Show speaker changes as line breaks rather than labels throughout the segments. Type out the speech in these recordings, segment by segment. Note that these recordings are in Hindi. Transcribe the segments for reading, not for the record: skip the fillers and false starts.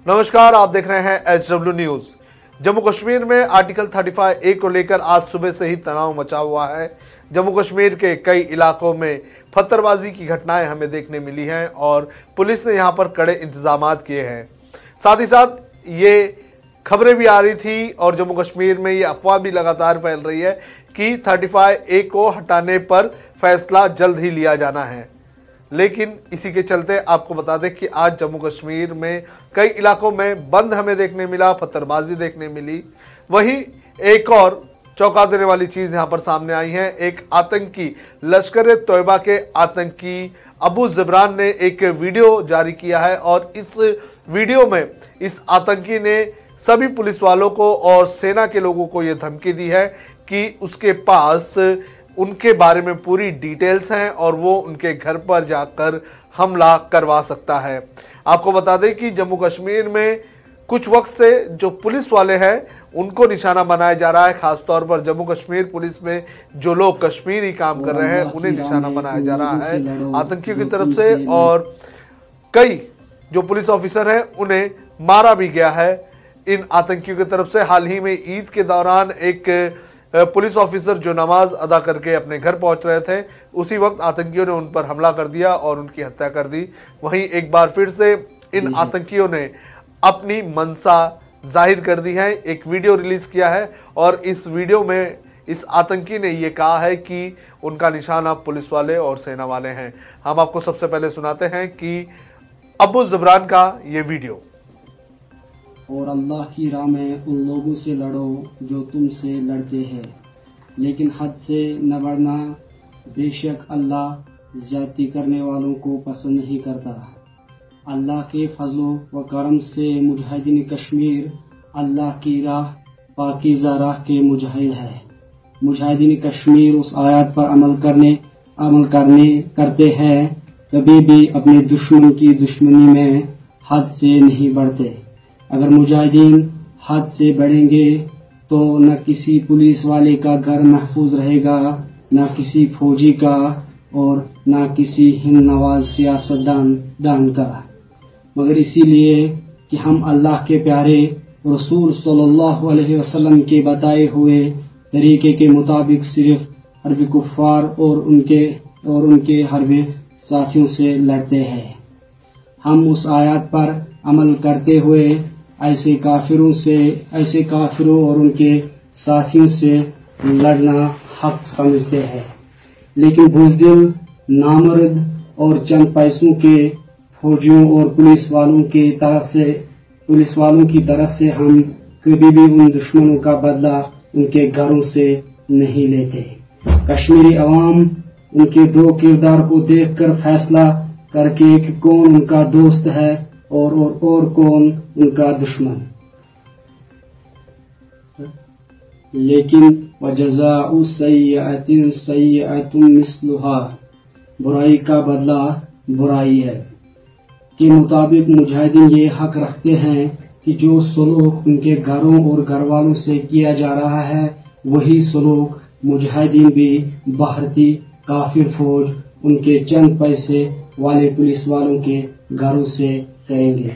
नमस्कार, आप देख रहे हैं HW न्यूज। जम्मू कश्मीर में आर्टिकल 35A को लेकर आज सुबह से ही तनाव मचा हुआ है। जम्मू कश्मीर के कई इलाकों में पत्थरबाजी की घटनाएं हमें देखने मिली हैं और पुलिस ने यहां पर कड़े इंतजाम किए हैं। साथ ही साथ ये खबरें भी आ रही थी और जम्मू कश्मीर में ये अफवाह भी लगातार फैल रही है कि 35A को हटाने पर फैसला जल्द ही लिया जाना है। लेकिन इसी के चलते आपको बता दें कि आज जम्मू कश्मीर में कई इलाकों में बंद हमें देखने मिला, पत्थरबाजी देखने मिली। वहीं एक और चौंका देने वाली चीज यहां पर सामने आई है। एक आतंकी, लश्कर ए तोयबा के आतंकी अबू ज़िब्रान ने एक वीडियो जारी किया है और इस वीडियो में इस आतंकी ने सभी पुलिस वालों को और सेना के लोगों को यह धमकी दी है कि उसके पास उनके बारे में पूरी डिटेल्स हैं और वो उनके घर पर जाकर हमला करवा सकता है। आपको बता दें कि जम्मू कश्मीर में कुछ वक्त से जो पुलिस वाले हैं उनको निशाना बनाया जा रहा है। खासतौर पर जम्मू कश्मीर पुलिस में जो लोग कश्मीरी काम कर रहे हैं उन्हें निशाना बनाया जा रहा है आतंकियों की तरफ से, और कई जो पुलिस ऑफिसर हैं उन्हें मारा भी गया है इन आतंकियों की तरफ से। हाल ही में ईद के दौरान एक पुलिस ऑफिसर जो नमाज अदा करके अपने घर पहुंच रहे थे, उसी वक्त आतंकियों ने उन पर हमला कर दिया और उनकी हत्या कर दी। वहीं एक बार फिर से इन आतंकियों ने अपनी मंशा जाहिर कर दी है, एक वीडियो रिलीज किया है और इस वीडियो में इस आतंकी ने यह कहा है कि उनका निशाना पुलिस वाले और सेना वाले हैं। हम आपको सबसे पहले सुनाते हैं कि अबू ज़िब्रान का ये वीडियो।
और अल्लाह की राह में उन लोगों से लड़ो जो तुमसे लड़ते हैं, लेकिन हद से न बढ़ना। बेशक अल्लाह ज़्यादती करने वालों को पसंद नहीं करता। अल्लाह के फजलो व करम से मुजाहिदीन कश्मीर अल्लाह की राह पाकीज़ा राह के मुजाहिद है। मुजाहिदीन कश्मीर उस आयत पर अमल करते हैं, कभी भी अपने दुश्मन की दुश्मनी में हद से नहीं बढ़ते। अगर मुजाहिदीन हद से बढ़ेंगे तो न किसी पुलिस वाले का घर महफूज रहेगा, न किसी फौजी का और न किसी हिंद नवाज सियासतदान का। मगर इसीलिए कि हम अल्लाह के प्यारे रसूल सल्लल्लाहु अलैहि वसल्लम के बताए हुए तरीके के मुताबिक सिर्फ हर्बी कुफ्फार और उनके हर्बी साथियों से लड़ते हैं। हम उस आयत पर अमल करते हुए ऐसे काफिरों और उनके साथियों से लड़ना हक समझते हैं। लेकिन बुज़दिल, नामर्द और चंद पैसों के फौजियों और पुलिस वालों की तरफ से हम कभी भी उन दुश्मनों का बदला उनके घरों से नहीं लेते। कश्मीरी अवाम उनके दो किरदार को देखकर फैसला करके कि कौन उनका दोस्त है और कौन उनका दुश्मन। लेकिन वजज़ाउ सय्यअतिन सय्यअतुम मिस्लुहा, बुराई का बदला बुराई है के मुताबिक मुजाहिदीन ये हक रखते हैं कि जो सलूक उनके घरों और घरवालों से किया जा रहा है वही सलूक मुजाहिदीन भी भारतीय काफिर फौज उनके चंद पैसे वाले पुलिस वालों के घरों से करेंगे।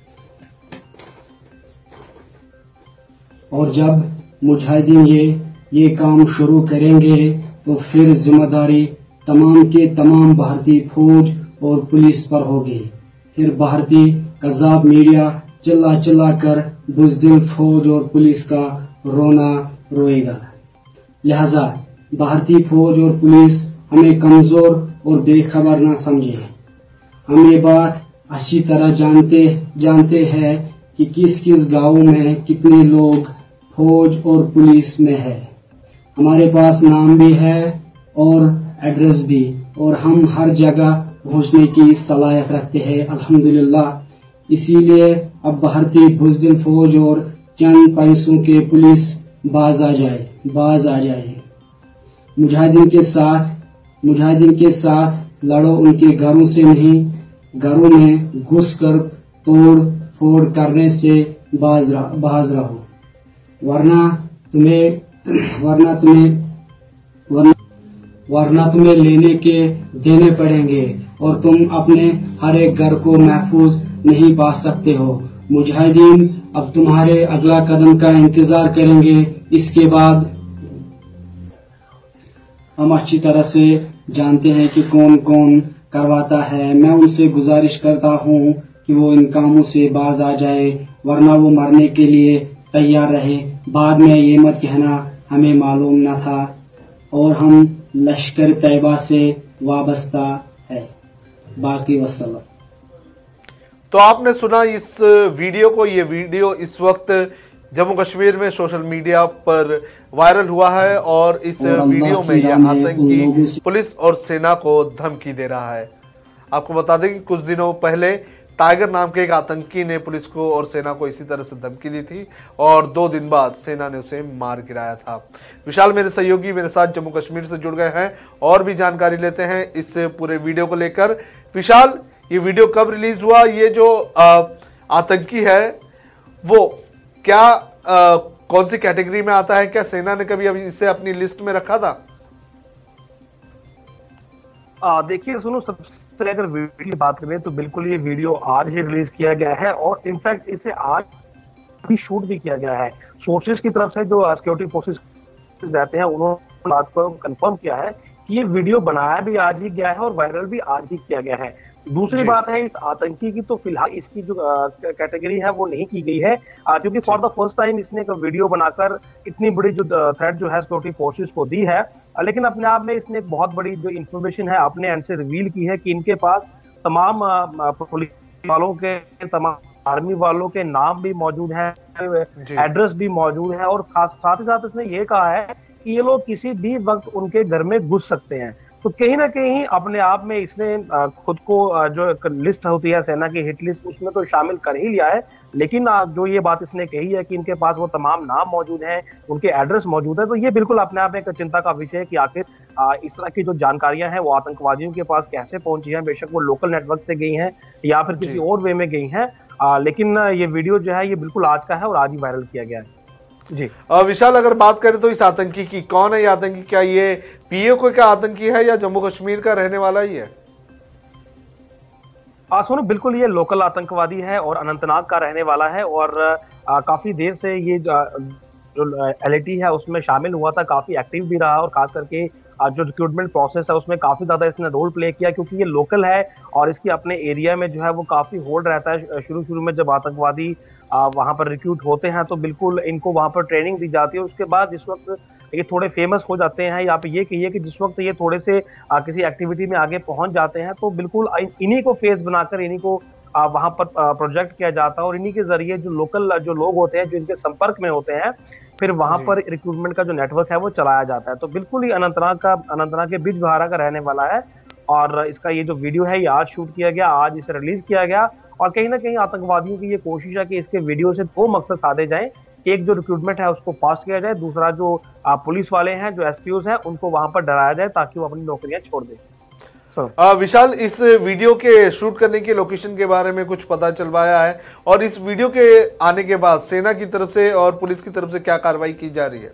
और जब मुजाहिदीन ये काम शुरू करेंगे तो फिर जिम्मेदारी तमाम के तमाम भारतीय फौज और पुलिस पर होगी। फिर भारतीय कज़ाब मीडिया चिल्ला कर बुज़दिल फौज और पुलिस का रोना रोएगा। लिहाजा भारतीय फौज और पुलिस हमें कमजोर और बेखबर न समझे। हम ये बात अच्छी तरह जानते हैं कि किस किस गाँव में कितने लोग फौज और पुलिस में है। हमारे पास नाम भी है और एड्रेस भी, और हम हर जगह पहुंचने की सलाहियत रखते हैं अल्हम्दुलिल्लाह। इसीलिए अब भारतीय बुज़दिल फौज और चंद पैसों के पुलिस बाज आ जाए। मुजाहिदीन के साथ लड़ो, उनके घरों से नहीं, घरों में घुसकर तोड़ फोड़ करने से बाज रहो, वरना तुम्हें लेने के देने पड़ेंगे और तुम अपने हर एक घर को महफूज नहीं पा सकते हो। मुजाहिदीन अब तुम्हारे अगला कदम का इंतजार करेंगे। इसके बाद हम अच्छी तरह से जानते हैं कि कौन कौन करवाता है। मैं उनसे गुजारिश करता हूँ कि वो इन कामों से बाज आ जाए, वरना वो मरने के लिए तैयार रहे। बाद में ये मत कहना हमें मालूम न था और हम लश्कर तैयबा से वाबस्ता है। बाकी वस्सलाम।
तो आपने सुना इस वीडियो को। ये वीडियो इस वक्त जम्मू कश्मीर में सोशल मीडिया पर वायरल हुआ है और इस वीडियो में यह आतंकी पुलिस और सेना को धमकी दे रहा है। आपको बता दें कि कुछ दिनों पहले टाइगर नाम के एक आतंकी ने पुलिस को और सेना को इसी तरह से धमकी दी थी और 2 दिन बाद सेना ने उसे मार गिराया था। विशाल मेरे सहयोगी मेरे साथ जम्मू कश्मीर से जुड़ गए हैं और भी जानकारी लेते हैं इस पूरे वीडियो को लेकर। विशाल, ये वीडियो कब रिलीज हुआ? ये जो आतंकी है वो क्या कौन सी कैटेगरी में आता है? क्या सेना ने कभी अभी इसे अपनी लिस्ट में रखा था?
देखिए सुनो, सबसे अगर वीडियो की बात करें तो बिल्कुल ये वीडियो आज ही रिलीज किया गया है और इनफैक्ट इसे आज भी शूट भी किया गया है। सोर्सेज की तरफ से जो सिक्योरिटी फोर्सेस रहते हैं उन्होंने बात को कंफर्म किया है कि ये वीडियो बनाया भी आज ही गया है और वायरल भी आज ही किया गया है। दूसरी बात है इस आतंकी की, तो फिलहाल इसकी जो कैटेगरी है वो नहीं की गई है क्योंकि फॉर द फर्स्ट टाइम इसने एक वीडियो बनाकर इतनी बड़ी जो थ्रेट जो है सिक्योरिटी फोर्सेस को दी है। लेकिन अपने आप में इसने एक बहुत बड़ी जो इंफॉर्मेशन है अपने एंड से रिवील की है कि इनके पास तमाम पुलिस वालों के, तमाम आर्मी वालों के नाम भी मौजूद है, एड्रेस भी मौजूद है और साथ ही साथ इसने ये कहा है कि ये लोग किसी भी वक्त उनके घर में घुस सकते हैं। तो कहीं ना कहीं अपने आप में इसने खुद को जो एक लिस्ट होती है सेना की हिट लिस्ट उसमें तो शामिल कर ही लिया है। लेकिन जो ये बात इसने कही है कि इनके पास वो तमाम नाम मौजूद हैं, उनके एड्रेस मौजूद है, तो ये बिल्कुल अपने आप में एक चिंता का विषय है कि आखिर इस तरह की जो जानकारियां हैं वो आतंकवादियों के पास कैसे पहुंची हैं। बेशक वो लोकल नेटवर्क से गई हैं या फिर किसी और वे में गई हैं, लेकिन ये वीडियो जो है ये बिल्कुल आज का है और आज ही वायरल किया गया है। जी
विशाल, अगर बात करें तो इस आतंकी की, कौन है ये आतंकी? क्या ये पीओके का आतंकी है या जम्मू कश्मीर का रहने वाला ही है?
सुनो, बिल्कुल ये लोकल आतंकवादी है और अनंतनाग का रहने वाला है और काफी देर से ये जो एलएटी है उसमें शामिल हुआ था, काफी एक्टिव भी रहा और खास करके जो रिक्रूटमेंट प्रोसेस है उसमें काफी ज्यादा इसने रोल प्ले किया क्योंकि ये लोकल है और इसकी अपने एरिया में जो है वो काफी होल्ड रहता है। शुरू में जब आतंकवादी वहां पर रिक्रूट होते हैं तो बिल्कुल इनको वहां पर ट्रेनिंग दी जाती है। उसके बाद जिस वक्त ये थोड़े फेमस हो जाते हैं या फिर ये कहिए कि जिस वक्त ये थोड़े से किसी एक्टिविटी में आगे पहुंच जाते हैं तो बिल्कुल इन्हीं को फेस बनाकर इन्हीं को वहां पर प्रोजेक्ट किया जाता है और इन्हीं के जरिए जो लोकल जो लोग होते हैं जो इनके संपर्क में होते हैं फिर वहां पर रिक्रूटमेंट का जो नेटवर्क है वो चलाया जाता है। तो बिल्कुल ही अनंतनाग के बिजबिहारा का रहने वाला है और इसका ये जो वीडियो है ये आज शूट किया गया, आज इसे रिलीज किया गया और कहीं ना कहीं आतंकवादियों की ये कोशिश है कि इसके वीडियो से 2 मकसद साधे जाएं। एक जो रिक्रूटमेंट है उसको फास्ट किया जाए, दूसरा जो पुलिस वाले हैं जो एसपीओज हैं उनको वहां पर डराया जाए ताकि वो अपनी नौकरियां छोड़ दें।
विशाल, इस वीडियो के शूट करने की लोकेशन के बारे में कुछ पता चल पाया है और इस वीडियो के आने के बाद सेना की तरफ से और पुलिस की तरफ से क्या कार्रवाई की जा रही है?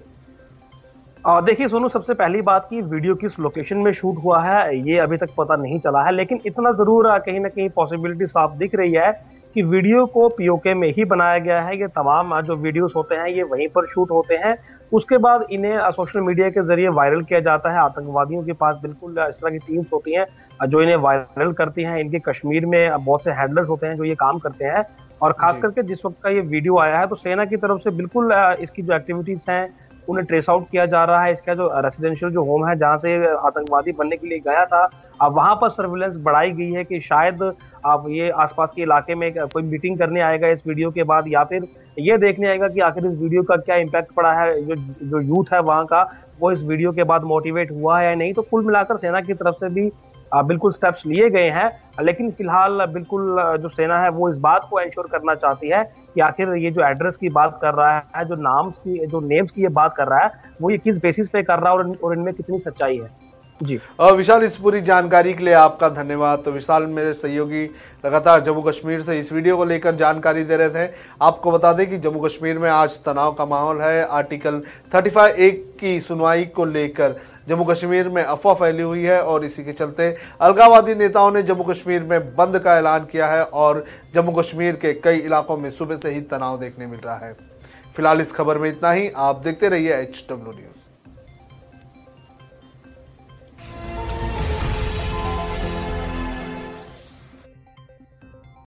देखिए सोनू, सबसे पहली बात की वीडियो किस लोकेशन में शूट हुआ है ये अभी तक पता नहीं चला है, लेकिन इतना जरूर कहीं ना कहीं पॉसिबिलिटी साफ दिख रही है कि वीडियो को पीओके में ही बनाया गया है। ये तमाम जो वीडियोस होते हैं ये वहीं पर शूट होते हैं, उसके बाद इन्हें सोशल मीडिया के जरिए वायरल किया जाता है। आतंकवादियों के पास बिल्कुल इस तरह की टीम्स होती हैं जो इन्हें वायरल करती हैं। इनके कश्मीर में बहुत से हैंडलर्स होते हैं जो ये काम करते हैं और खास करके जिस वक्त का ये वीडियो आया है तो सेना की तरफ से बिल्कुल इसकी जो एक्टिविटीज हैं उन्हें ट्रेस आउट किया जा रहा है। इसका जो रेसिडेंशियल जो होम है जहां से आतंकवादी बनने के लिए गया था, अब वहां पर सर्विलेंस बढ़ाई गई है कि शायद अब ये आसपास के इलाके में कोई मीटिंग करने आएगा इस वीडियो के बाद या फिर ये देखने आएगा कि आखिर इस वीडियो का क्या इम्पैक्ट पड़ा है, जो यूथ है वहां का वो इस वीडियो के बाद मोटिवेट हुआ है या नहीं। तो कुल मिलाकर सेना की तरफ से भी बिल्कुल स्टेप्स लिए गए हैं, लेकिन फिलहाल बिल्कुल जो सेना है वो इस बात को इंश्योर करना चाहती है कि आखिर ये जो एड्रेस की बात कर रहा है, जो नेम्स की ये बात कर रहा है, वो ये किस बेसिस पे कर रहा है और इनमें कितनी सच्चाई है। जी
विशाल, इस पूरी जानकारी के लिए आपका धन्यवाद। तो विशाल मेरे सहयोगी लगातार जम्मू कश्मीर से इस वीडियो को लेकर जानकारी दे रहे थे। आपको बता दें कि जम्मू कश्मीर में आज तनाव का माहौल है। आर्टिकल 35(1) की सुनवाई को लेकर जम्मू कश्मीर में अफवाह फैली हुई है और इसी के चलते अलगाववादी नेताओं ने जम्मू कश्मीर में बंद का ऐलान किया है और जम्मू कश्मीर के कई इलाकों में सुबह से ही तनाव देखने मिल रहा है। फिलहाल इस खबर में इतना ही। आप देखते रहिए HW न्यूज।